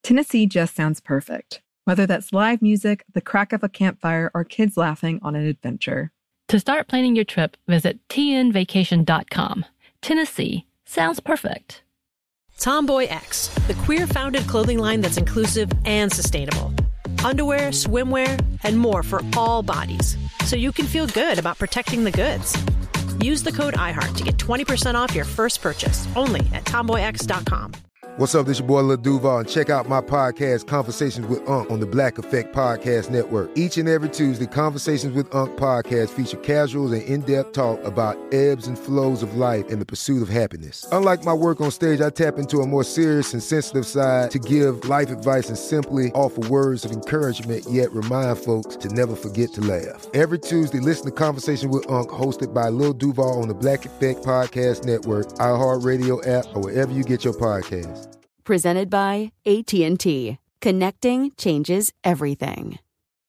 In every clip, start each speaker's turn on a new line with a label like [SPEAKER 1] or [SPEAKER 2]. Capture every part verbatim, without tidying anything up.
[SPEAKER 1] Tennessee just sounds perfect. Whether that's live music, the crack of a campfire, or kids laughing on an adventure.
[SPEAKER 2] To start planning your trip, visit T N vacation dot com. Tennessee sounds perfect.
[SPEAKER 3] Tomboy X, the queer-founded clothing line that's inclusive and sustainable. Underwear, swimwear, and more for all bodies, so you can feel good about protecting the goods. Use the code iHeart to get twenty percent off your first purchase, only at tomboy x dot com.
[SPEAKER 4] What's up, this your boy Lil Duval, and check out my podcast, Conversations with Unc, on the Black Effect Podcast Network. Each and every Tuesday, Conversations with Unc podcast feature casuals and in-depth talk about ebbs and flows of life and the pursuit of happiness. Unlike my work on stage, I tap into a more serious and sensitive side to give life advice and simply offer words of encouragement, yet remind folks to never forget to laugh. Every Tuesday, listen to Conversations with Unc, hosted by Lil Duval on the Black Effect Podcast Network, iHeartRadio app, or wherever you get your podcasts.
[SPEAKER 5] Presented by A T and T. Connecting changes everything.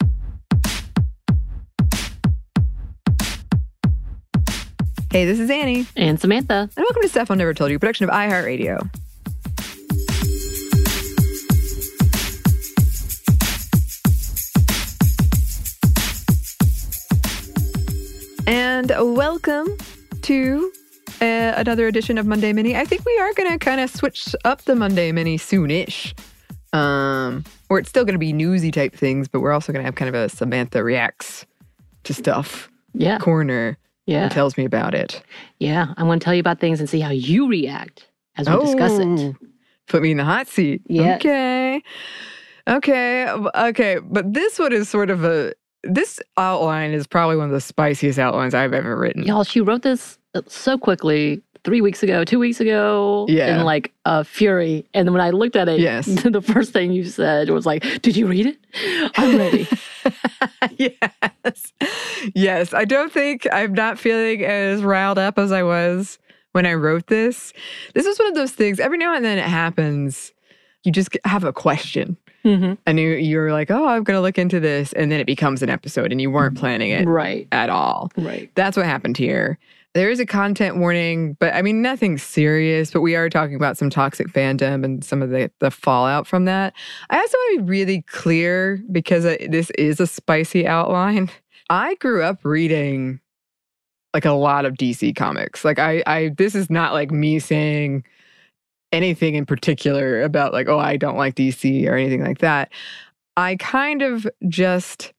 [SPEAKER 1] Hey, this is Annie.
[SPEAKER 2] And Samantha.
[SPEAKER 1] And welcome to Stuff I Never Told You, production of iHeartRadio. And welcome to Uh, another edition of Monday Mini. I think we are going to kind of switch up the Monday Mini soonish. Um, or it's still going to be newsy type things, but we're also going to have kind of a Samantha reacts to stuff
[SPEAKER 2] yeah.
[SPEAKER 1] corner.
[SPEAKER 2] Yeah.
[SPEAKER 1] And tells me about it.
[SPEAKER 2] Yeah. I want to tell you about things and see how you react as we oh, discuss it.
[SPEAKER 1] Put me in the hot seat.
[SPEAKER 2] Yeah.
[SPEAKER 1] Okay. Okay. Okay. But this one is sort of a, this outline is probably one of the spiciest outlines I've ever written.
[SPEAKER 2] Y'all, she wrote this so quickly, three weeks ago, two weeks ago,
[SPEAKER 1] yeah.
[SPEAKER 2] in like a fury. And then when I looked at it,
[SPEAKER 1] yes.
[SPEAKER 2] the first thing you said was like, did you read it? I'm ready.
[SPEAKER 1] Yes. Yes. I don't think, I'm not feeling as riled up as I was when I wrote this. This is one of those things, every now and then it happens, you just have a question.
[SPEAKER 2] Mm-hmm.
[SPEAKER 1] And you, you're like, oh, I'm going to look into this. And then it becomes an episode and you weren't planning it
[SPEAKER 2] right.
[SPEAKER 1] at all.
[SPEAKER 2] Right.
[SPEAKER 1] That's what happened here. There is a content warning, but I mean, nothing serious, but we are talking about some toxic fandom and some of the, the fallout from that. I also want to be really clear because this is a spicy outline. I grew up reading like a lot of D C comics. Like I, I this is not like me saying anything in particular about like, oh, I don't like D C or anything like that. I kind of just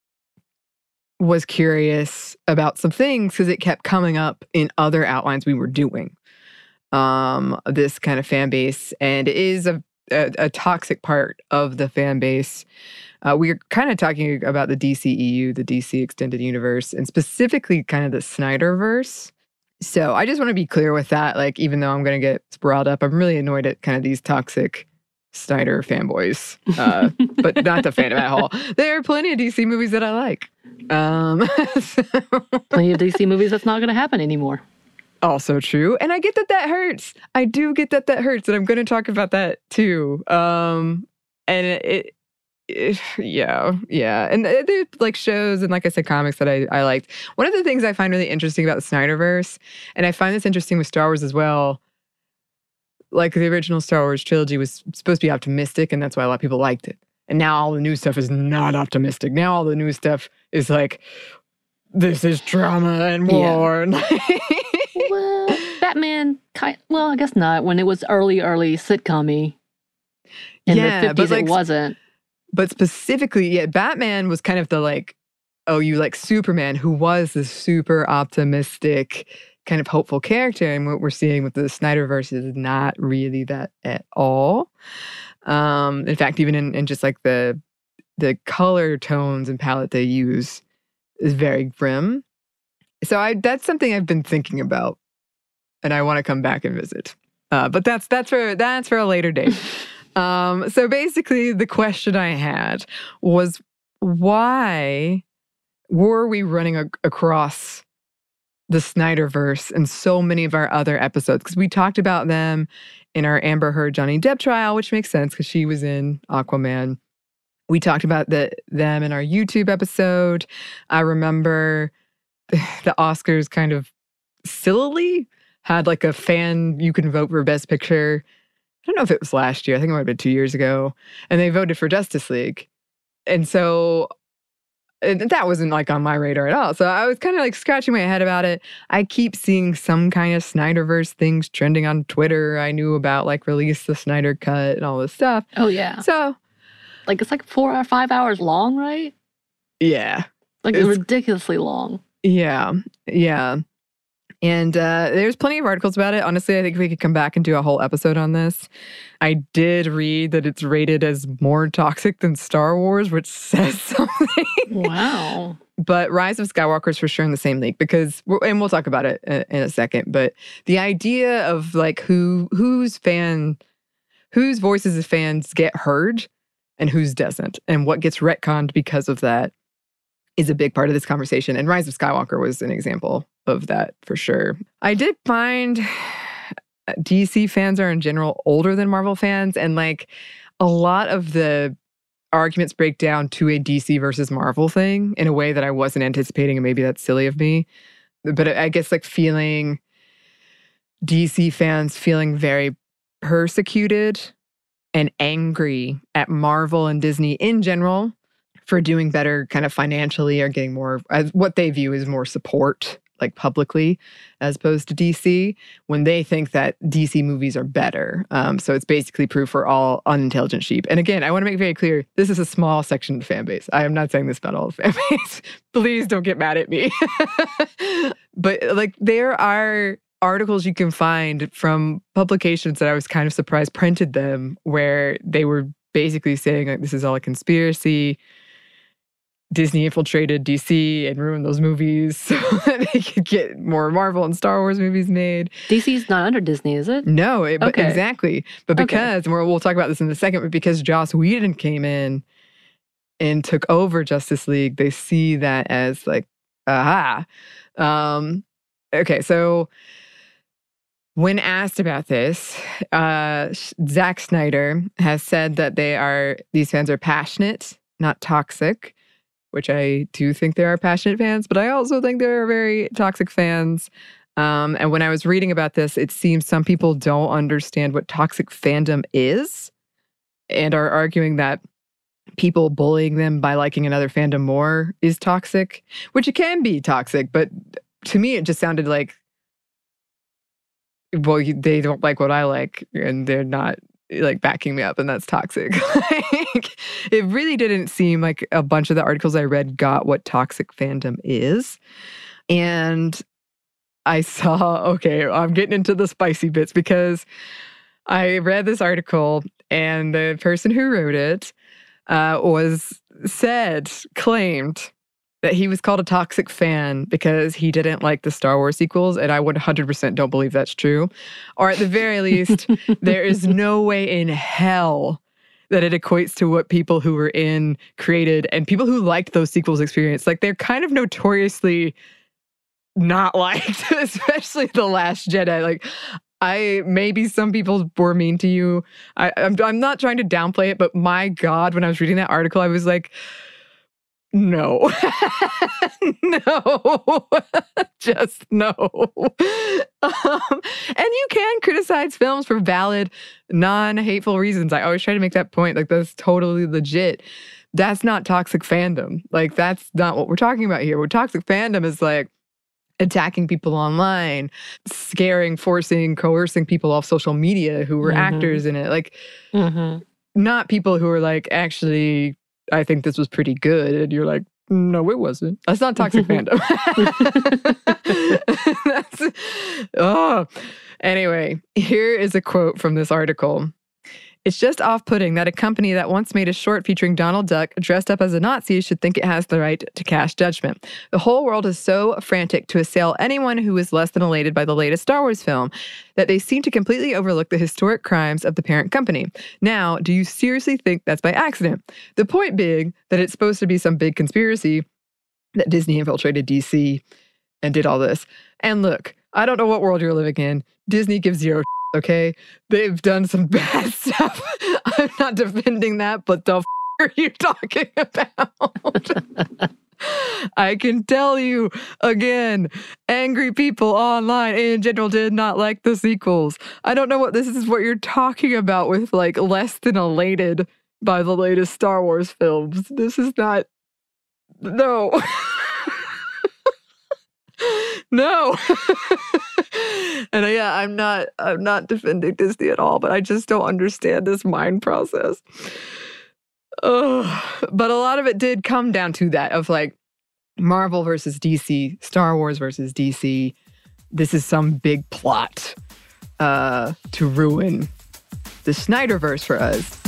[SPEAKER 1] was curious about some things because it kept coming up in other outlines we were doing. Um, this kind of fan base, and it is a, a, a toxic part of the fan base. Uh, we're kind of talking about the D C E U, the D C Extended Universe, and specifically kind of the Snyderverse. So I just want to be clear with that. Like, even though I'm going to get riled up, I'm really annoyed at kind of these toxic Snyder fanboys, uh, but not the fandom at all. There are plenty of D C movies that I like. Um, so.
[SPEAKER 2] Plenty of D C movies that's not going to happen anymore.
[SPEAKER 1] Also true. And I get that that hurts. I do get that that hurts. And I'm going to talk about that too. Um, and it, it, yeah, yeah. And there's like shows and like I said, comics that I, I liked. One of the things I find really interesting about the Snyderverse, and I find this interesting with Star Wars as well, like the original Star Wars trilogy was supposed to be optimistic, and that's why a lot of people liked it. And now all the new stuff is not optimistic. Now all the new stuff is like, this is drama and war. Yeah.
[SPEAKER 2] Well, Batman, kind, well, I guess not. When it was early, early sitcom-y. In
[SPEAKER 1] yeah,
[SPEAKER 2] the fifties,
[SPEAKER 1] like,
[SPEAKER 2] it wasn't.
[SPEAKER 1] But specifically, yeah, Batman was kind of the like, oh, you like Superman, who was this super optimistic, kind of hopeful character. And what we're seeing with the Snyderverse is not really that at all. Um, in fact, even in, in just like the the color tones and palette they use is very grim. So I that's something I've been thinking about, and I want to come back and visit. Uh, but that's that's for that's for a later date. um, so basically, the question I had was, why were we running a- across the Snyderverse and so many of our other episodes? Because we talked about them in our Amber Heard Johnny Depp trial, which makes sense because she was in Aquaman. We talked about the, them in our YouTube episode. I remember the Oscars kind of sillily had like a fan, you can vote for Best Picture don't know if it was last year. I think it might have been two years ago. And they voted for Justice League. And so and that wasn't like on my radar at all. So I was kind of like scratching my head about it. I keep seeing some kind of Snyderverse things trending on Twitter. I knew about like release the Snyder Cut and all this stuff.
[SPEAKER 2] Oh, yeah.
[SPEAKER 1] So
[SPEAKER 2] like it's like four or five hours long, right?
[SPEAKER 1] Yeah.
[SPEAKER 2] Like
[SPEAKER 1] It's-
[SPEAKER 2] ridiculously long.
[SPEAKER 1] Yeah. Yeah. And uh, there's plenty of articles about it. Honestly, I think we could come back and do a whole episode on this. I did read that it's rated as more toxic than Star Wars, which says something.
[SPEAKER 2] Wow.
[SPEAKER 1] But Rise of Skywalker is for sure in the same league because, and we'll talk about it in, in a second, but the idea of like who whose fan, whose voices of fans get heard and whose doesn't, and what gets retconned because of that is a big part of this conversation. And Rise of Skywalker was an example of that for sure. I did find D C fans are in general older than Marvel fans, and like a lot of the arguments break down to a D C versus Marvel thing in a way that I wasn't anticipating, and maybe that's silly of me. But I guess like feeling D C fans feeling very persecuted and angry at Marvel and Disney in general for doing better kind of financially or getting more, as what they view as more support, like publicly, as opposed to D C, when they think that D C movies are better. Um, so it's basically proof for all unintelligent sheep. And again, I want to make very clear, this is a small section of the fan base. I am not saying this about all the fan base. Please don't get mad at me. But like there are articles you can find from publications that I was kind of surprised printed them, where they were basically saying like this is all a conspiracy. Disney infiltrated D C and ruined those movies so that they could get more Marvel and Star Wars movies made.
[SPEAKER 2] D C's not under Disney, is it?
[SPEAKER 1] No, it, but
[SPEAKER 2] Okay.
[SPEAKER 1] exactly. But because, and we'll, we'll talk about this in a second, but because Joss Whedon came in and took over Justice League, they see that as like, aha. Um, okay, so when asked about this, uh, Zack Snyder has said that they are, these fans are passionate, not toxic, which I do think there are passionate fans, but I also think there are very toxic fans. Um, and when I was reading about this, it seems some people don't understand what toxic fandom is and are arguing that people bullying them by liking another fandom more is toxic, which it can be toxic. But to me, it just sounded like, well, you- they don't like what I like and they're not like backing me up, and that's toxic. Like, it really didn't seem like a bunch of the articles I read got what toxic fandom is. And I saw, okay, I'm getting into the spicy bits because I read this article and the person who wrote it uh, was said, claimed that he was called a toxic fan because he didn't like the Star Wars sequels, and I one hundred percent don't believe that's true. Or at the very least, there is no way in hell that it equates to what people who were in created and people who liked those sequels experienced. Like, they're kind of notoriously not liked, especially The Last Jedi. Like, I maybe some people were mean to you. I, I'm I'm not trying to downplay it, but my God, when I was reading that article, I was like, no, no, just no. Um, and you can criticize films for valid, non-hateful reasons. I always try to make that point. Like, that's totally legit. That's not toxic fandom. Like, that's not what we're talking about here. What toxic fandom is like attacking people online, scaring, forcing, coercing people off social media who were
[SPEAKER 2] Mhm.
[SPEAKER 1] actors in it. Like,
[SPEAKER 2] Mm-hmm.
[SPEAKER 1] not people who are like, actually, I think this was pretty good. And you're like, no, it wasn't. That's not toxic fandom. That's, oh. Anyway, here is a quote from this article. It's just off-putting that a company that once made a short featuring Donald Duck dressed up as a Nazi should think it has the right to cast judgment. The whole world is so frantic to assail anyone who is less than elated by the latest Star Wars film that they seem to completely overlook the historic crimes of the parent company. Now, do you seriously think that's by accident? The point being that it's supposed to be some big conspiracy that Disney infiltrated D C and did all this. And look, I don't know what world you're living in. Disney gives zero okay? They've done some bad stuff. I'm not defending that, but the f- are you talking about? I can tell you again, angry people online in general did not like the sequels. I don't know what this is what you're talking about with like less than elated by the latest Star Wars films. This is not, no. No. And uh, yeah, I'm not I'm not defending Disney at all, but I just don't understand this mind process. Ugh. But a lot of it did come down to that of like Marvel versus D C, Star Wars versus D C. This is some big plot uh, to ruin the Snyderverse for us.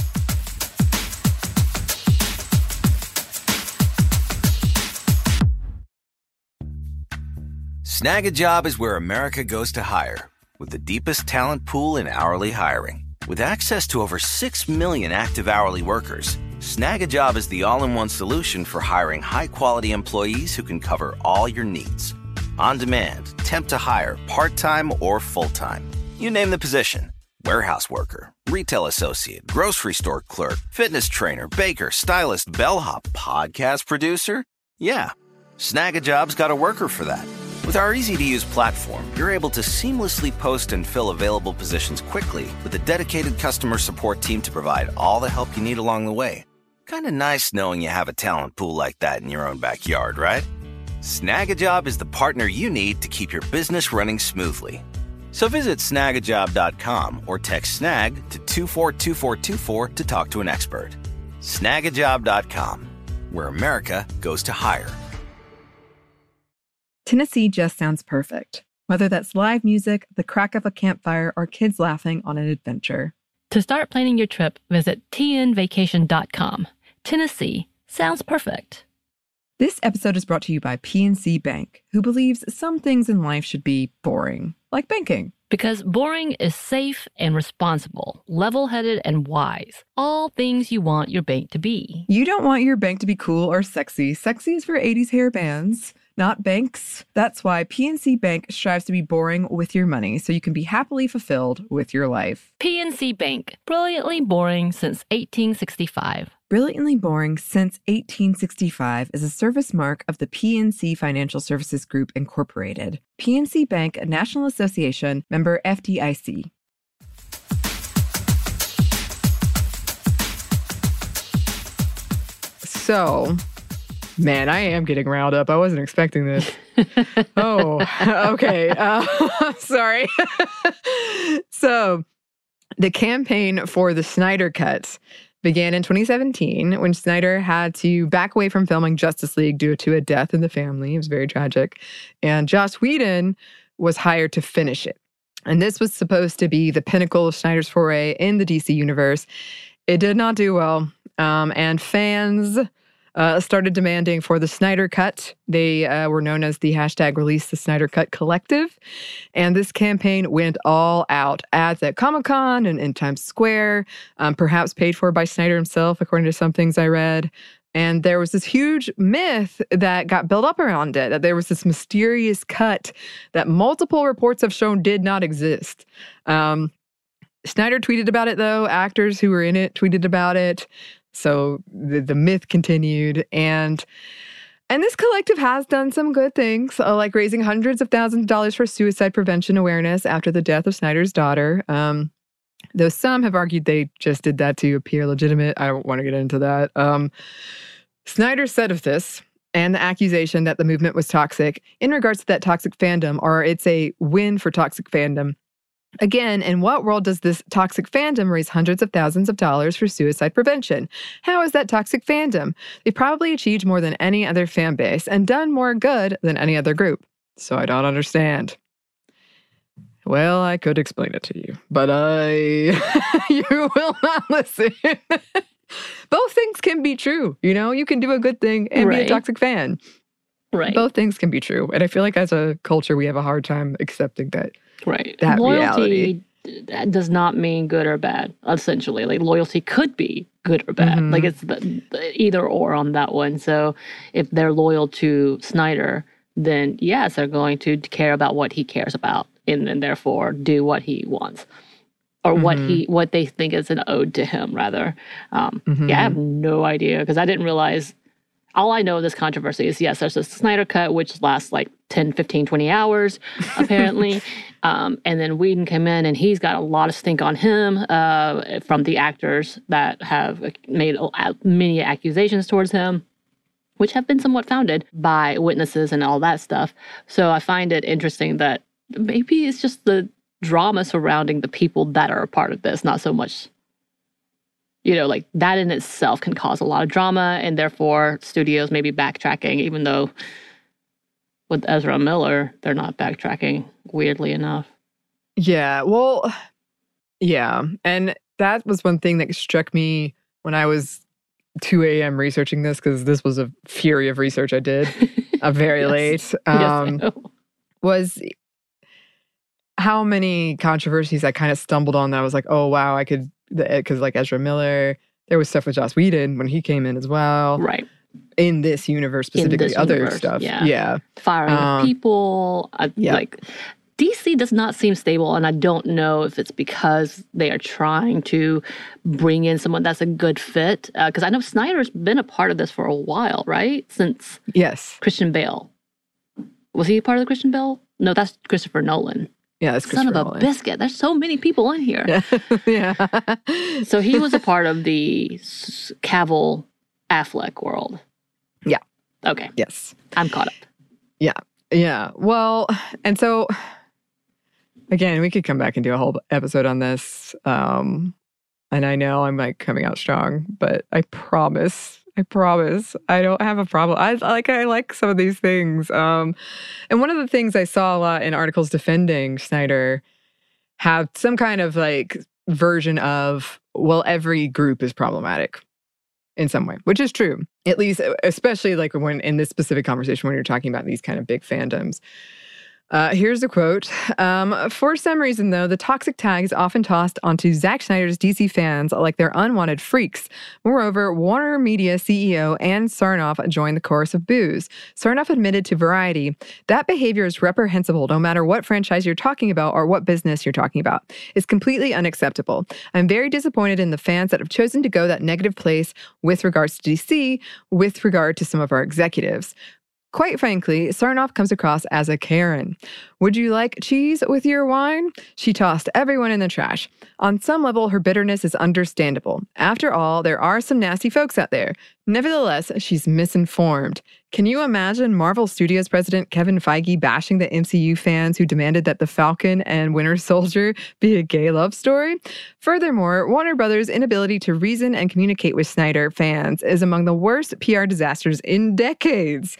[SPEAKER 6] Snag a Job is where America goes to hire, with the deepest talent pool in hourly hiring. With access to over six million active hourly workers, Snag a Job is the all-in-one solution for hiring high-quality employees who can cover all your needs. On demand, temp to hire, part-time or full-time. You name the position. Warehouse worker, retail associate, grocery store clerk, fitness trainer, baker, stylist, bellhop, podcast producer. Yeah, Snag a Job's got a worker for that. With our easy-to-use platform, you're able to seamlessly post and fill available positions quickly with a dedicated customer support team to provide all the help you need along the way. Kind of nice knowing you have a talent pool like that in your own backyard, right? Snag a Job is the partner you need to keep your business running smoothly. So visit snag a job dot com or text SNAG to two four two four two four to talk to an expert. snag a job dot com, where America goes to hire.
[SPEAKER 1] Tennessee just sounds perfect, whether that's live music, the crack of a campfire, or kids laughing on an adventure.
[SPEAKER 2] To start planning your trip, visit T N vacation dot com. Tennessee sounds perfect.
[SPEAKER 1] This episode is brought to you by P N C Bank, who believes some things in life should be boring, like banking.
[SPEAKER 2] Because boring is safe and responsible, level-headed and wise. All things you want your bank to be.
[SPEAKER 1] You don't want your bank to be cool or sexy. Sexy is for eighties hair bands, not banks. That's why P N C Bank strives to be boring with your money so you can be happily fulfilled with your life.
[SPEAKER 2] P N C Bank, brilliantly boring since eighteen sixty-five.
[SPEAKER 1] Brilliantly Boring Since eighteen sixty-five is a service mark of the P N C Financial Services Group, Incorporated. P N C Bank, a National Association, member F D I C. So, man, I am getting riled up. I wasn't expecting this. Oh, okay. Uh, sorry. So, the campaign for the Snyder Cut began in twenty seventeen when Snyder had to back away from filming Justice League due to a death in the family. It was very tragic. And Joss Whedon was hired to finish it. And this was supposed to be the pinnacle of Snyder's foray in the D C universe. It did not do well. Um, and fans uh, started demanding for the Snyder Cut. They uh, were known as the hashtag Release the Snyder Cut Collective. And this campaign went all out. Ads at Comic-Con and in Times Square, um, perhaps paid for by Snyder himself, according to some things I read. And there was this huge myth that got built up around it, that there was this mysterious cut that multiple reports have shown did not exist. Um, Snyder tweeted about it, though. Actors who were in it tweeted about it. So the, the myth continued. And and this collective has done some good things, uh, like raising hundreds of thousands of dollars for suicide prevention awareness after the death of Snyder's daughter. Um, though some have argued they just did that to appear legitimate. I don't want to get into that. Um, Snyder said of this and the accusation that the movement was toxic in regards to that toxic fandom, or it's a win for toxic fandom. Again, in what world does this toxic fandom raise hundreds of thousands of dollars for suicide prevention? How is that toxic fandom? They probably achieved more than any other fan base and done more good than any other group. So I don't understand. Well, I could explain it to you, but I... you will not listen. Both things can be true, you know? You can do a good thing and
[SPEAKER 2] Right.
[SPEAKER 1] be a toxic fan.
[SPEAKER 2] Right.
[SPEAKER 1] Both things can be true. And I feel like as a culture, we have a hard time accepting that.
[SPEAKER 2] Right.
[SPEAKER 1] That
[SPEAKER 2] loyalty d- that does not mean good or bad, essentially. Like, loyalty could be good or bad.
[SPEAKER 1] Mhm.
[SPEAKER 2] Like, it's the, the either or on that one. So if they're loyal to Snyder, then yes, they're going to care about what he cares about and then therefore do what he wants. Or what
[SPEAKER 1] Mhm.
[SPEAKER 2] he what they think is an ode to him, rather. Um,
[SPEAKER 1] Mhm.
[SPEAKER 2] Yeah, I have no idea because I didn't realize all I know of this controversy is, yes, there's a Snyder Cut, which lasts like ten, fifteen, twenty hours, apparently. um, and then Whedon came in, and he's got a lot of stink on him uh, from the actors that have made many accusations towards him, which have been somewhat founded by witnesses and all that stuff. So I find it interesting that maybe it's just the drama surrounding the people that are a part of this, not so much... You know, like that in itself can cause a lot of drama, and therefore studios may be backtracking, even though with Ezra Miller, they're not backtracking, weirdly enough.
[SPEAKER 1] Yeah, well, yeah. And that was one thing that struck me when I was two a.m. researching this, because this was a fury of research I did, uh, very
[SPEAKER 2] yes.
[SPEAKER 1] late,
[SPEAKER 2] yes,
[SPEAKER 1] um,
[SPEAKER 2] I know.
[SPEAKER 1] was how many controversies I kind of stumbled on that I was like, oh, wow, I could... Because like Ezra Miller, there was stuff with Joss Whedon when he came in as well.
[SPEAKER 2] Right.
[SPEAKER 1] In this universe specifically,
[SPEAKER 2] this
[SPEAKER 1] other
[SPEAKER 2] universe,
[SPEAKER 1] stuff.
[SPEAKER 2] yeah.
[SPEAKER 1] yeah.
[SPEAKER 2] Firing
[SPEAKER 1] Um,
[SPEAKER 2] of people. I,
[SPEAKER 1] yeah.
[SPEAKER 2] Like, D C does not seem stable, and I don't know if it's because they are trying to bring in someone that's a good fit. Because uh, I know Snyder's been a part of this for a while, right? Since
[SPEAKER 1] Yes.
[SPEAKER 2] Christian Bale. Was he a part of the Christian Bale? No, that's Christopher Nolan.
[SPEAKER 1] Yeah, that's
[SPEAKER 2] Son of a
[SPEAKER 1] Nolan.
[SPEAKER 2] biscuit. There's so many people in here.
[SPEAKER 1] Yeah. yeah.
[SPEAKER 2] So he was a part of the Cavill Affleck world.
[SPEAKER 1] Yeah.
[SPEAKER 2] Okay.
[SPEAKER 1] Yes.
[SPEAKER 2] I'm caught up.
[SPEAKER 1] Yeah. Yeah. Well, and so again, we could come back and do a whole episode on this. Um, and I know I'm like coming out strong, but I promise, I promise I don't have a problem. I like, I like some of these things. Um, and one of the things I saw a lot in articles defending Snyder have some kind of like version of, well, every group is problematic in some way, which is true. At least, especially like when in this specific conversation, when you're talking about these kind of big fandoms. Uh, here's a quote. Um, For some reason, though, the toxic tag is often tossed onto Zack Snyder's D C fans like they're unwanted freaks. Moreover, Warner Media C E O Ann Sarnoff joined the chorus of boos. Sarnoff admitted to Variety, that behavior is reprehensible no matter what franchise you're talking about or what business you're talking about. It's completely unacceptable. I'm very disappointed in the fans that have chosen to go that negative place with regards to D C, with regard to some of our executives. Quite frankly, Sarnoff comes across as a Karen. Would you like cheese with your wine? She tossed everyone in the trash. On some level, her bitterness is understandable. After all, there are some nasty folks out there. Nevertheless, she's misinformed. Can you imagine Marvel Studios president Kevin Feige bashing the M C U fans who demanded that the Falcon and Winter Soldier be a gay love story? Furthermore, Warner Brothers' inability to reason and communicate with Snyder fans is among the worst P R disasters in decades.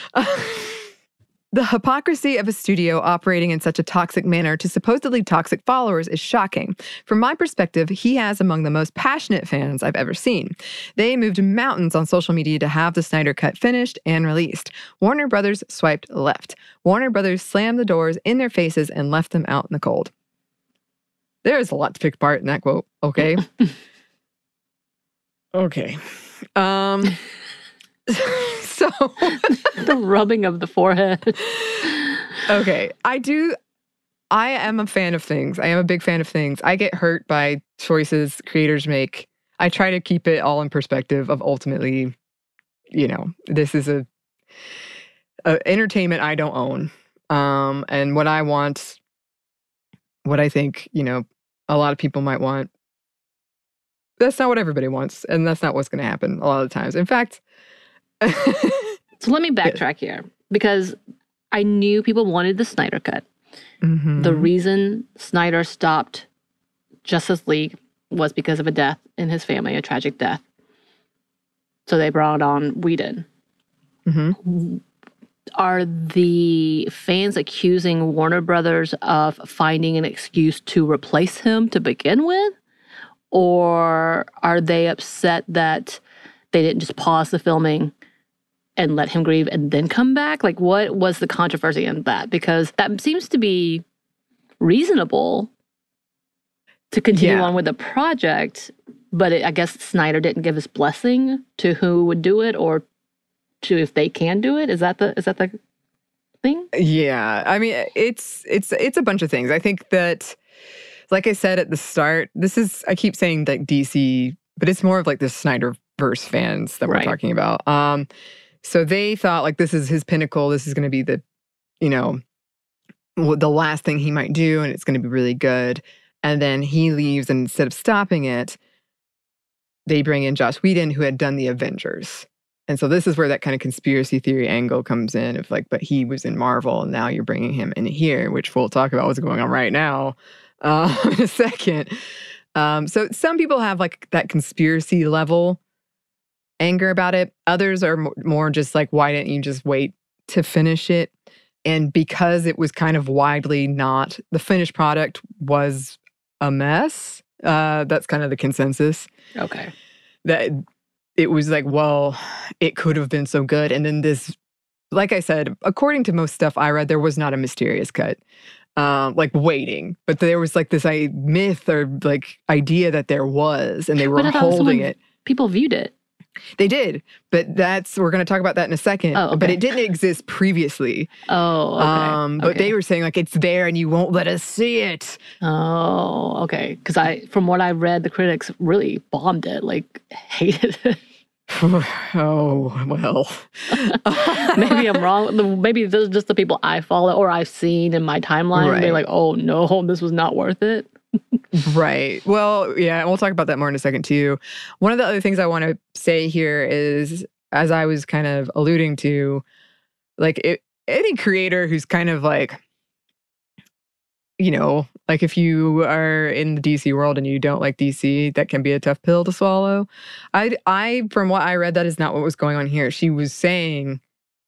[SPEAKER 1] The hypocrisy of a studio operating in such a toxic manner to supposedly toxic followers is shocking. From my perspective, he has among the most passionate fans I've ever seen. They moved mountains on social media to have the Snyder Cut finished and released. Warner Brothers swiped left. Warner Brothers slammed the doors in their faces and left them out in the cold. There's a lot to pick apart in that quote, okay? okay. Um... So
[SPEAKER 2] the rubbing of the forehead.
[SPEAKER 1] Okay, I do. I am a fan of things. I am a big fan of things. I get hurt by choices creators make. I try to keep it all in perspective of ultimately, you know, this is a, a entertainment I don't own. Um, and what I want, what I think, you know, a lot of people might want, that's not what everybody wants. And that's not what's going to happen a lot of the times. In fact,
[SPEAKER 2] so let me backtrack here, because I knew people wanted the Snyder Cut.
[SPEAKER 1] Mm-hmm.
[SPEAKER 2] The reason Snyder stopped Justice League was because of a death in his family, a tragic death. So they brought on Whedon.
[SPEAKER 1] Mm-hmm.
[SPEAKER 2] Are the fans accusing Warner Brothers of finding an excuse to replace him to begin with? Or are they upset that they didn't just pause the filming and let him grieve and then come back? Like, what was the controversy in that? Because that seems to be reasonable to continue
[SPEAKER 1] Yeah.
[SPEAKER 2] on with the project, but it, I guess Snyder didn't give his blessing to who would do it or to if they can do it. Is that the is that the thing?
[SPEAKER 1] Yeah, I mean, it's it's it's a bunch of things. I think that, like I said at the start, this is, I keep saying like D C, but it's more of like the Snyderverse fans that we're
[SPEAKER 2] Right.
[SPEAKER 1] talking about. Um, So they thought like this is his pinnacle. This is going to be the, you know, the last thing he might do, and it's going to be really good. And then he leaves, and instead of stopping it, they bring in Joss Whedon, who had done the Avengers. And so this is where that kind of conspiracy theory angle comes in of like, but he was in Marvel, and now you're bringing him in here, which we'll talk about what's going on right now uh, in a second. Um, so some people have like that conspiracy level anger about it. Others are more just like, why didn't you just wait to finish it? And because it was kind of widely not, the finished product was a mess. Uh, that's kind of the consensus.
[SPEAKER 2] Okay.
[SPEAKER 1] That it was like, well, it could have been so good. And then this, like I said, according to most stuff I read, there was not a mysterious cut. Um, like waiting, but there was like this I, myth or like idea that there was, and they were holding it.
[SPEAKER 2] People viewed it.
[SPEAKER 1] They did, but that's, we're going to talk about that in a second.
[SPEAKER 2] Oh, okay.
[SPEAKER 1] But it didn't exist previously.
[SPEAKER 2] Oh, okay.
[SPEAKER 1] Um, but
[SPEAKER 2] okay.
[SPEAKER 1] they were saying like, it's there and you won't let us see it.
[SPEAKER 2] Oh, okay. Because I, from what I read, the critics really bombed it, like hated it.
[SPEAKER 1] Oh, well.
[SPEAKER 2] Maybe I'm wrong. Maybe this is just the people I follow or I've seen in my timeline.
[SPEAKER 1] Right.
[SPEAKER 2] They're like, oh no, this was not worth it.
[SPEAKER 1] Right. Well, yeah, and we'll talk about that more in a second too. One of the other things I want to say here is, as I was kind of alluding to, like it, any creator who's kind of like, you know, like if you are in the D C world and you don't like D C, that can be a tough pill to swallow. I, I, from what I read, that is not what was going on here. She was saying,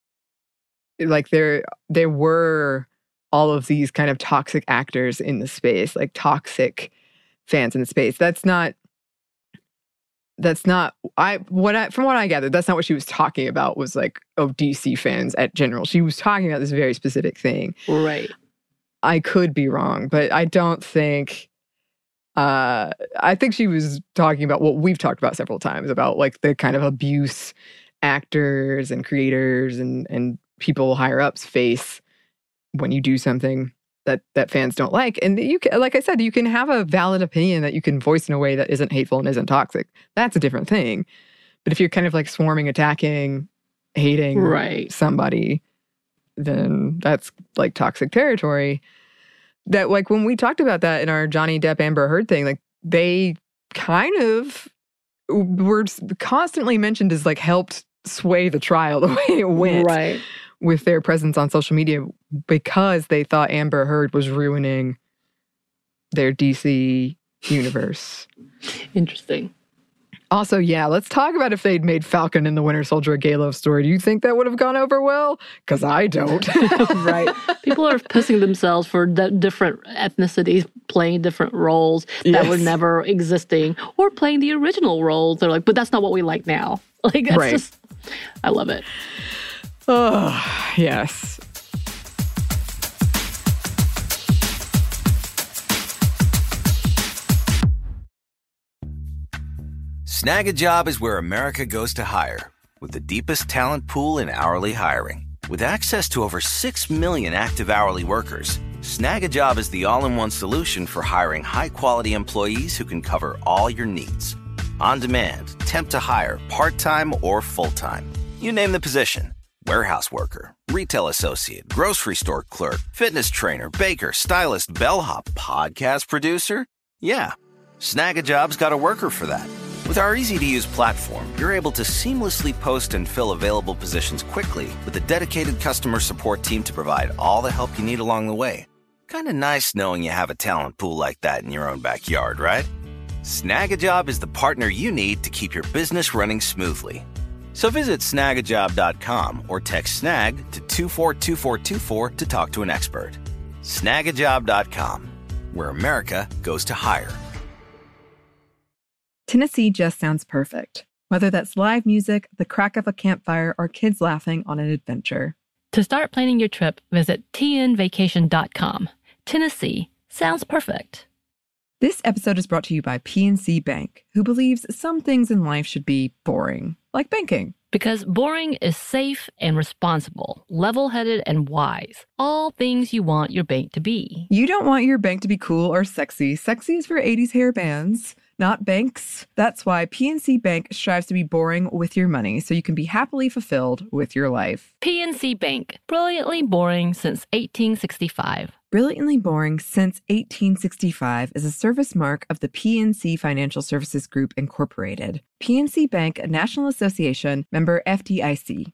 [SPEAKER 1] like there, there were all of these kind of toxic actors in the space, like toxic fans in the space. That's not, that's not, I, what I, from what I gathered, that's not what she was talking about was like, oh, D C fans at general. She was talking about this very specific thing.
[SPEAKER 2] Right.
[SPEAKER 1] I could be wrong, but I don't think, uh, I think she was talking about what we've talked about several times about like the kind of abuse actors and creators and, and people higher ups face when you do something that, that fans don't like. And you can, like I said, you can have a valid opinion that you can voice in a way that isn't hateful and isn't toxic. That's a different thing. But if you're kind of like swarming, attacking, hating
[SPEAKER 2] right.
[SPEAKER 1] somebody, then that's like toxic territory. That like when we talked about that in our Johnny Depp Amber Heard thing, like they kind of were constantly mentioned as like helped sway the trial the way it went.
[SPEAKER 2] Right.
[SPEAKER 1] With their presence on social media because they thought Amber Heard was ruining their D C universe.
[SPEAKER 2] Interesting.
[SPEAKER 1] Also, yeah, let's talk about if they'd made Falcon and the Winter Soldier a gay love story. Do you think that would have gone over well? Because I don't.
[SPEAKER 2] Right. People are pissing themselves for d- different ethnicities playing different roles that
[SPEAKER 1] Yes.
[SPEAKER 2] were never existing or playing the original roles. They're like, but that's not what we like now. Like, that's
[SPEAKER 1] Right.
[SPEAKER 2] just, I love it.
[SPEAKER 1] Oh, yes.
[SPEAKER 6] Snag a Job is where America goes to hire, with the deepest talent pool in hourly hiring. With access to over six million active hourly workers, Snag a Job is the all-in-one solution for hiring high-quality employees who can cover all your needs. On demand, temp to hire, part-time or full-time. You name the position. Warehouse worker, retail associate, grocery store clerk, fitness trainer, baker, stylist, bellhop, podcast producer. Yeah, Snag a Job's got a worker for that. With our easy-to-use platform, you're able to seamlessly post and fill available positions quickly with a dedicated customer support team to provide all the help you need along the way. Kind of nice knowing you have a talent pool like that in your own backyard, right? Snag a Job is the partner you need to keep your business running smoothly. So visit snag a job dot com or text snag to two four two four two four to talk to an expert. snag a job dot com, where America goes to hire.
[SPEAKER 7] Tennessee just sounds perfect, whether that's live music, the crack of a campfire, or kids laughing on an adventure.
[SPEAKER 2] To start planning your trip, visit t n vacation dot com. Tennessee sounds perfect.
[SPEAKER 7] This episode is brought to you by P N C Bank, who believes some things in life should be boring, like banking.
[SPEAKER 2] Because boring is safe and responsible, level-headed and wise. All things you want your bank to be.
[SPEAKER 7] You don't want your bank to be cool or sexy. Sexy is for eighties hair bands. not banks. That's why P N C Bank strives to be boring with your money so you can be happily fulfilled with your life.
[SPEAKER 2] P N C Bank, brilliantly boring since eighteen sixty-five.
[SPEAKER 7] Brilliantly Boring Since eighteen sixty-five is a service mark of the P N C Financial Services Group, Incorporated. P N C Bank, a National Association, member F D I C.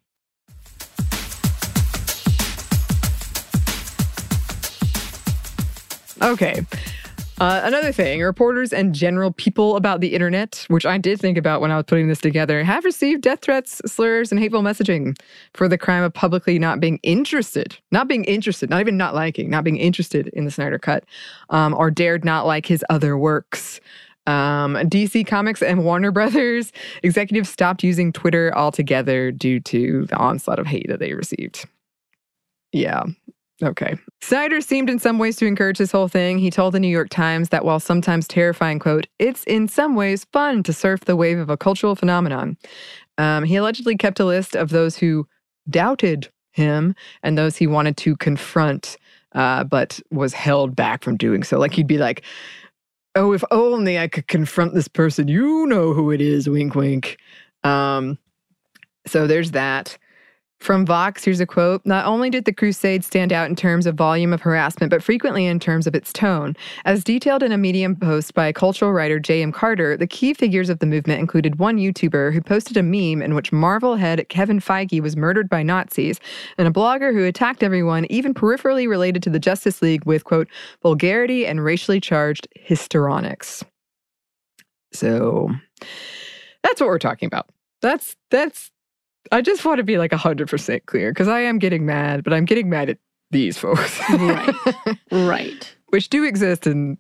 [SPEAKER 1] Okay. Uh, another thing, reporters and general people about the internet, which I did think about when I was putting this together, have received death threats, slurs, and hateful messaging for the crime of publicly not being interested, not being interested, not even not liking, not being interested in the Snyder Cut, um, or dared not like his other works. Um, D C Comics and Warner Brothers executives stopped using Twitter altogether due to the onslaught of hate that they received. Yeah. Okay. Snyder seemed in some ways to encourage this whole thing. He told the New York Times that while sometimes terrifying, quote, it's in some ways fun to surf the wave of a cultural phenomenon. Um, he allegedly kept a list of those who doubted him and those he wanted to confront, uh, but was held back from doing so. Like he'd be like, oh, if only I could confront this person. You know who it is, wink, wink. Um, so there's that. From Vox, here's a quote. Not only did the crusade stand out in terms of volume of harassment, but frequently in terms of its tone. As detailed in a Medium post by cultural writer J M Carter, the key figures of the movement included one YouTuber who posted a meme in which Marvel head Kevin Feige was murdered by Nazis, and a blogger who attacked everyone, even peripherally related to the Justice League, with, quote, vulgarity and racially charged histrionics. So that's what we're talking about. That's, that's, I just want to be like one hundred percent clear because I am getting mad, but I'm getting mad at these folks.
[SPEAKER 2] Right. Right.
[SPEAKER 1] Which do exist in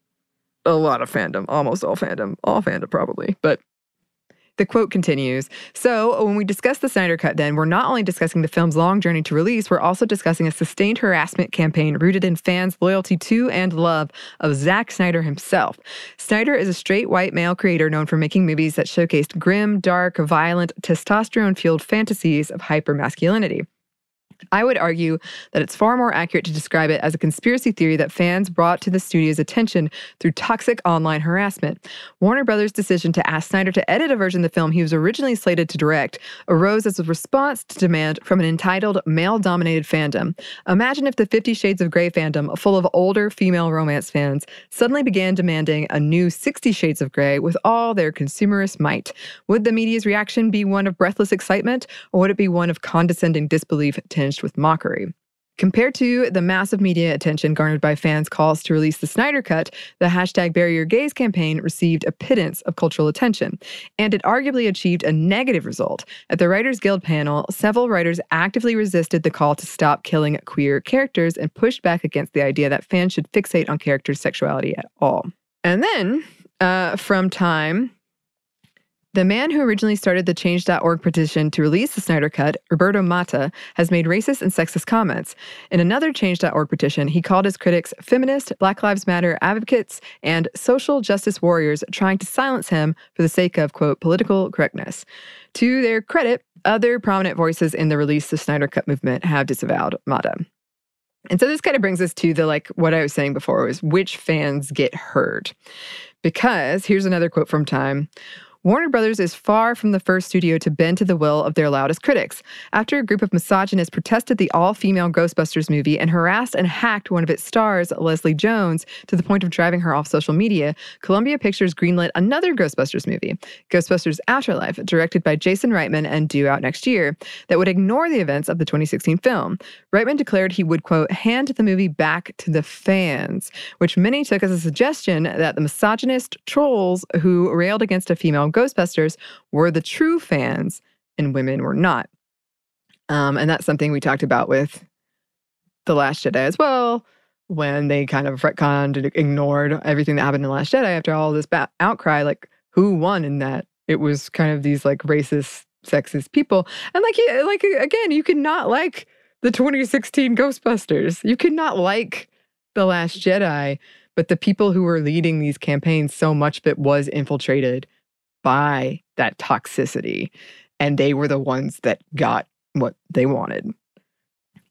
[SPEAKER 1] a lot of fandom, almost all fandom, all fandom probably. But the quote continues. So when we discuss the Snyder Cut, then we're not only discussing the film's long journey to release, we're also discussing a sustained harassment campaign rooted in fans' loyalty to and love of Zack Snyder himself. Snyder is a straight white male creator known for making movies that showcased grim, dark, violent, testosterone-fueled fantasies of hypermasculinity. I would argue that it's far more accurate to describe it as a conspiracy theory that fans brought to the studio's attention through toxic online harassment. Warner Brothers' decision to ask Snyder to edit a version of the film he was originally slated to direct arose as a response to demand from an entitled, male-dominated fandom. Imagine if the Fifty Shades of Grey fandom, full of older female romance fans, suddenly began demanding a new Sixty Shades of Grey with all their consumerist might. Would the media's reaction be one of breathless excitement, or would it be one of condescending disbelief tinged with mockery? Compared to the massive media attention garnered by fans' calls to release the Snyder Cut, the hashtag Bury Your Gays campaign received a pittance of cultural attention, and it arguably achieved a negative result. At the Writers Guild panel, several writers actively resisted the call to stop killing queer characters and pushed back against the idea that fans should fixate on characters' sexuality at all. And then, uh, from Time, the man who originally started the change dot org petition to release the Snyder Cut, Roberto Mata, has made racist and sexist comments. In another change dot org petition, he called his critics feminist, Black Lives Matter advocates, and social justice warriors trying to silence him for the sake of, quote, political correctness. To their credit, other prominent voices in the Release the Snyder Cut movement have disavowed Mata. And so this kind of brings us to the, like, what I was saying before was which fans get heard. Because here's another quote from Time. Warner Brothers is far from the first studio to bend to the will of their loudest critics. After a group of misogynists protested the all-female Ghostbusters movie and harassed and hacked one of its stars, Leslie Jones, to the point of driving her off social media, Columbia Pictures greenlit another Ghostbusters movie, Ghostbusters Afterlife, directed by Jason Reitman and due out next year, that would ignore the events of the twenty sixteen film. Reitman declared he would, quote, hand the movie back to the fans, which many took as a suggestion that the misogynist trolls who railed against a female Ghostbusters were the true fans and women were not. Um, and that's something we talked about with The Last Jedi as well, when they kind of retconned and ignored everything that happened in The Last Jedi after all this ba- outcry, like who won in that? It was kind of these like racist, sexist people. And like, like again, you could not like the twenty sixteen Ghostbusters. You could not like The Last Jedi, but the people who were leading these campaigns, so much of it was infiltrated by that toxicity, and they were the ones that got what they wanted.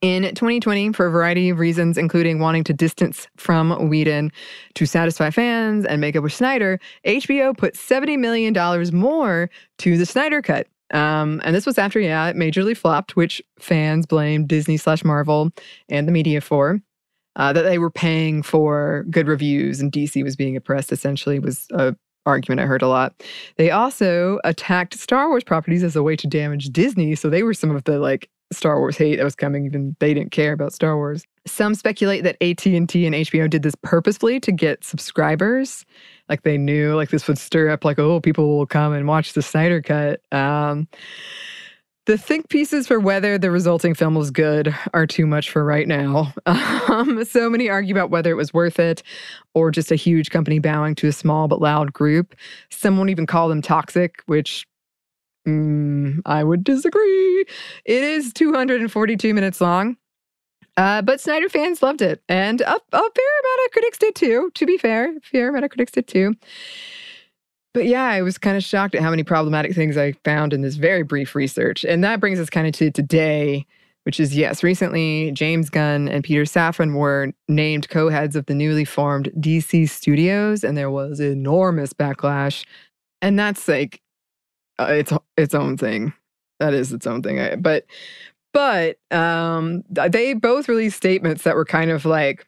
[SPEAKER 1] In twenty twenty, for a variety of reasons, including wanting to distance from Whedon to satisfy fans and make up with Snyder, H B O put seventy million dollars more to the Snyder Cut. Um, and this was after, yeah, it majorly flopped, which fans blamed Disney slash Marvel and the media for. Uh, that they were paying for good reviews and D C was being oppressed, essentially, was a argument I heard a lot. They also attacked Star Wars properties as a way to damage Disney. So they were some of the like Star Wars hate that was coming. Even they didn't care about Star Wars. Some speculate that A T and T and H B O did this purposefully to get subscribers. Like they knew like this would stir up like, oh, people will come and watch the Snyder Cut. Um, the think pieces for whether the resulting film was good are too much for right now. Um, so many argue about whether it was worth it or just a huge company bowing to a small but loud group. Some won't even call them toxic, which mm, I would disagree. It is two hundred forty-two minutes long. Uh, but Snyder fans loved it. And a, a fair amount of critics did too, to be fair. A fair amount of critics did too. But yeah, I was kind of shocked at how many problematic things I found in this very brief research. And that brings us kind of to today, which is, yes, recently James Gunn and Peter Safran were named co-heads of the newly formed D C Studios, and there was enormous backlash. And that's like, uh, it's its own thing. That is its own thing. I, but but um, they both released statements that were kind of like,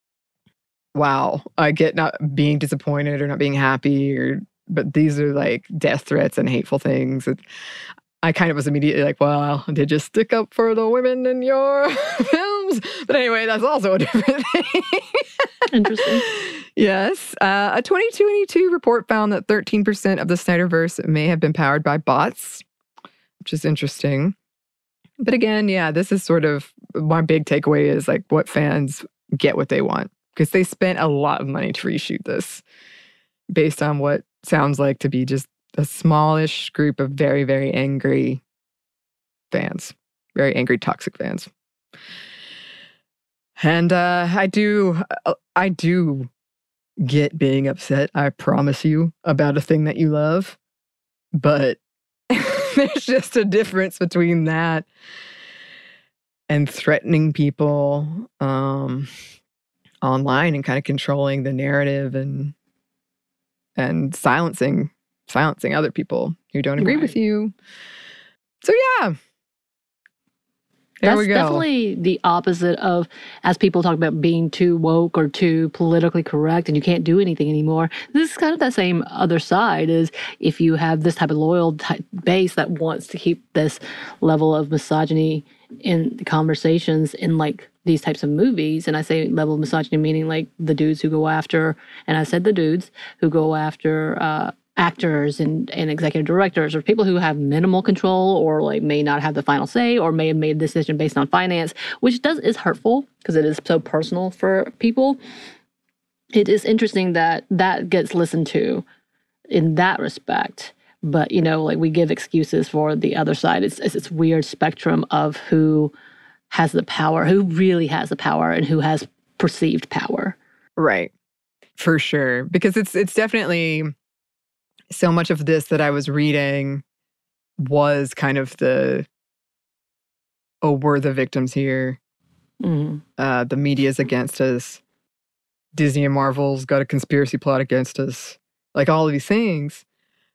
[SPEAKER 1] wow, I get not being disappointed or not being happy or but these are like death threats and hateful things. It, I kind of was immediately like, well, did you stick up for the women in your films? But anyway, that's also a different thing.
[SPEAKER 2] Interesting.
[SPEAKER 1] Yes. Uh, a twenty twenty-two report found that thirteen percent of the Snyderverse may have been powered by bots, which is interesting. But again, yeah, this is sort of my big takeaway is like what fans get what they want because they spent a lot of money to reshoot this based on what sounds like to be just a smallish group of very, very angry fans, very angry, toxic fans. And uh, I do, I do get being upset, I promise you, about a thing that you love. But there's just a difference between that and threatening people um, online and kind of controlling the narrative and and silencing silencing other people who don't agree
[SPEAKER 2] right.
[SPEAKER 1] with you. So yeah. There
[SPEAKER 2] That's
[SPEAKER 1] we go.
[SPEAKER 2] definitely the opposite of, as people talk about being too woke or too politically correct and you can't do anything anymore. This is kind of that same other side is if you have this type of loyal type base that wants to keep this level of misogyny in the conversations in like these types of movies. And I say level of misogyny meaning like the dudes who go after, and I said the dudes who go after uh, actors and, and executive directors or people who have minimal control or like may not have the final say or may have made a decision based on finance, which does is hurtful because it is so personal for people. It is interesting that that gets listened to in that respect. But, you know, like we give excuses for the other side. It's, it's this weird spectrum of who has the power, who really has the power and who has perceived power.
[SPEAKER 1] Right. For sure. Because it's it's definitely so much of this that I was reading was kind of the, oh, we're the victims here.
[SPEAKER 2] Mm-hmm.
[SPEAKER 1] Uh, the media's against us. Disney and Marvel's got a conspiracy plot against us. Like all of these things.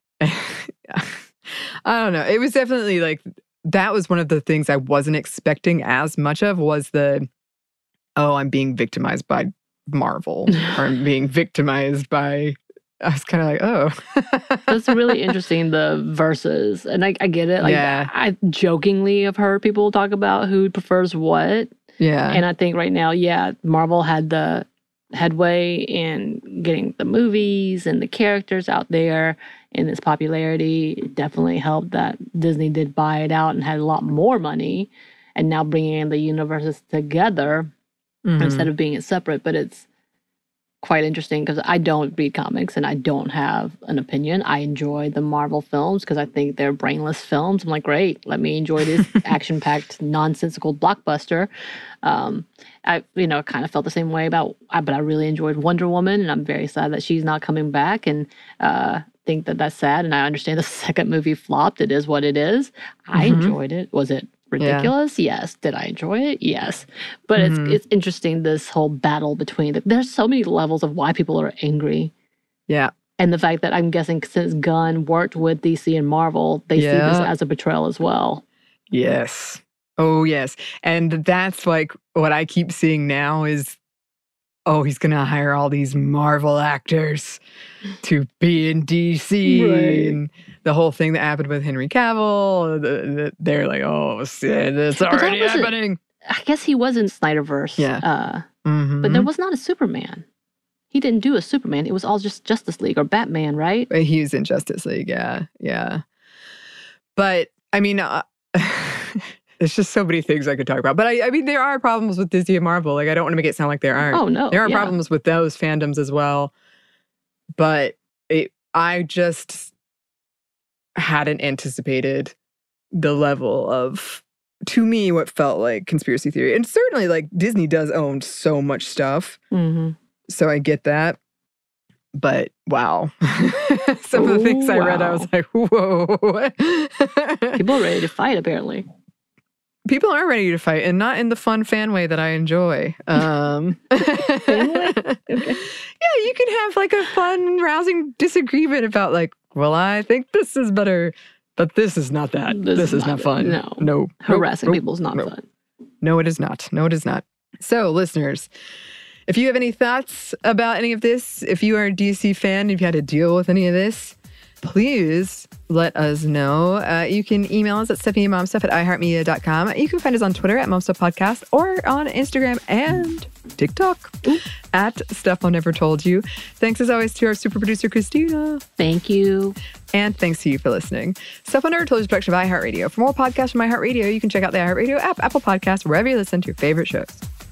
[SPEAKER 1] I don't know. It was definitely like, that was one of the things I wasn't expecting as much of was the, oh, I'm being victimized by Marvel or I'm being victimized by, I was kind of like, oh.
[SPEAKER 2] That's really interesting, the verses. And I, I get it. Like,
[SPEAKER 1] yeah.
[SPEAKER 2] I jokingly have heard people talk about who prefers what.
[SPEAKER 1] Yeah.
[SPEAKER 2] And I think right now, yeah, Marvel had the headway in getting the movies and the characters out there and its popularity. It definitely helped that Disney did buy it out and had a lot more money and now bringing in the universes together mm-hmm. instead of being it separate. But it's quite interesting because I don't read comics and I don't have an opinion. I enjoy the Marvel films because I think they're brainless films. I'm like, great, let me enjoy this action-packed, nonsensical blockbuster. Um, I, you know, kind of felt the same way about, but I really enjoyed Wonder Woman, and I'm very sad that she's not coming back, and uh, think that that's sad. And I understand the second movie flopped. It is what it is. I mm-hmm. enjoyed it. Was it ridiculous? Yeah. Yes. Did I enjoy it? Yes. But
[SPEAKER 1] Mm-hmm.
[SPEAKER 2] it's it's interesting, this whole battle between the, there's so many levels of why people are angry.
[SPEAKER 1] Yeah.
[SPEAKER 2] And the fact that I'm guessing since Gunn worked with D C and Marvel, they
[SPEAKER 1] Yeah.
[SPEAKER 2] see this as a betrayal as well.
[SPEAKER 1] Yes. Oh, yes. And that's like what I keep seeing now is, oh, he's going to hire all these Marvel actors to be in D C.
[SPEAKER 2] Right.
[SPEAKER 1] And the whole thing that happened with Henry Cavill, the, the, they're like, oh, shit, it's
[SPEAKER 2] But that
[SPEAKER 1] already
[SPEAKER 2] wasn't-
[SPEAKER 1] happening.
[SPEAKER 2] I guess he was in Snyderverse.
[SPEAKER 1] Yeah.
[SPEAKER 2] Uh,
[SPEAKER 1] Mhm.
[SPEAKER 2] but there was not a Superman. He didn't do a Superman. It was all just Justice League or Batman, right?
[SPEAKER 1] But He's in Justice League, yeah, yeah. But I mean, uh, there's just so many things I could talk about. But I, I mean, there are problems with Disney and Marvel. Like, I don't want to make it sound like there aren't.
[SPEAKER 2] Oh, no.
[SPEAKER 1] There are
[SPEAKER 2] yeah.
[SPEAKER 1] problems with those fandoms as well. But it, I just hadn't anticipated the level of, to me, what felt like conspiracy theory. And certainly, like, Disney does own so much stuff.
[SPEAKER 2] Mm-hmm.
[SPEAKER 1] So I get that. But wow. Some of the
[SPEAKER 2] Ooh,
[SPEAKER 1] things I read, I was
[SPEAKER 2] wow.
[SPEAKER 1] like, whoa.
[SPEAKER 2] People are ready to fight, apparently.
[SPEAKER 1] People are ready to fight, and not in the fun fan way that I enjoy. Um,
[SPEAKER 2] Fan way? Okay.
[SPEAKER 1] Yeah, you can have like a fun, rousing disagreement about like, well, I think this is better, but this is not that. This,
[SPEAKER 2] This
[SPEAKER 1] is
[SPEAKER 2] is
[SPEAKER 1] not
[SPEAKER 2] not-
[SPEAKER 1] fun.
[SPEAKER 2] no.
[SPEAKER 1] No.
[SPEAKER 2] Harassing
[SPEAKER 1] Nope.
[SPEAKER 2] people is not
[SPEAKER 1] Nope.
[SPEAKER 2] fun.
[SPEAKER 1] No, it is not. No, it is not. So, listeners, if you have any thoughts about any of this, if you are a D C fan, if you had to deal with any of this, please let us know. Uh, you can email us at stephanie mom stuff at i heart media dot com. You can find us on Twitter at momstuffpodcast or on Instagram and TikTok at Stuff I Never Told You. Thanks as always to our super producer, Christina.
[SPEAKER 2] Thank you.
[SPEAKER 1] And thanks to you for listening. Stuff I Never Told You is a production of iHeartRadio. For more podcasts from iHeartRadio, you can check out the iHeartRadio app, Apple Podcasts, wherever you listen to your favorite shows.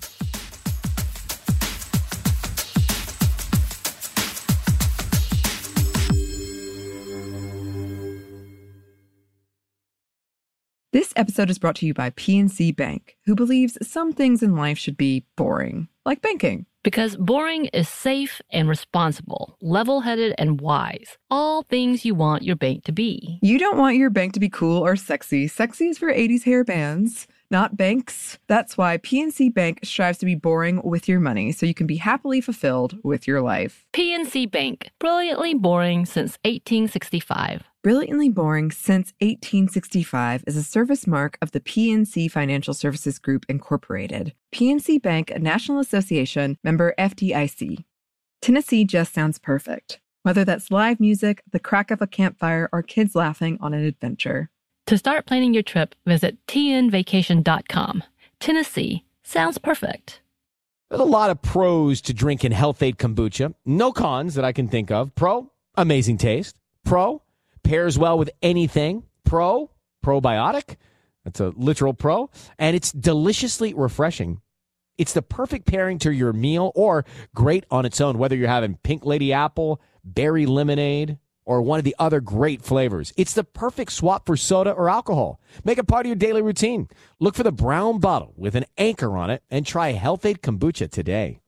[SPEAKER 1] This episode is brought to you by P N C Bank, who believes some things in life should be boring, like banking.
[SPEAKER 8] Because boring is safe and responsible, level-headed and wise. All things you want your bank to be.
[SPEAKER 1] You don't want your bank to be cool or sexy. Sexy is for eighties hair bands, not banks. That's why P N C Bank strives to be boring with your money so you can be happily fulfilled with your life.
[SPEAKER 8] P N C Bank, brilliantly boring since eighteen sixty-five.
[SPEAKER 1] Brilliantly Boring Since eighteen sixty-five is a service mark of the P N C Financial Services Group, Incorporated. P N C Bank, a National Association, member F D I C. Tennessee just sounds perfect. Whether that's live music, the crack of a campfire, or kids laughing on an adventure.
[SPEAKER 8] To start planning your trip, visit T N vacation dot com. Tennessee sounds perfect.
[SPEAKER 9] There's a lot of pros to drinking Health-Ade kombucha. No cons that I can think of. Pro, amazing taste. Pro, pairs well with anything. Pro, probiotic. That's a literal pro. And it's deliciously refreshing. It's the perfect pairing to your meal or great on its own, whether you're having pink lady apple, berry lemonade, or one of the other great flavors. It's the perfect swap for soda or alcohol. Make it part of your daily routine. Look for the brown bottle with an anchor on it and try Health-Ade kombucha today.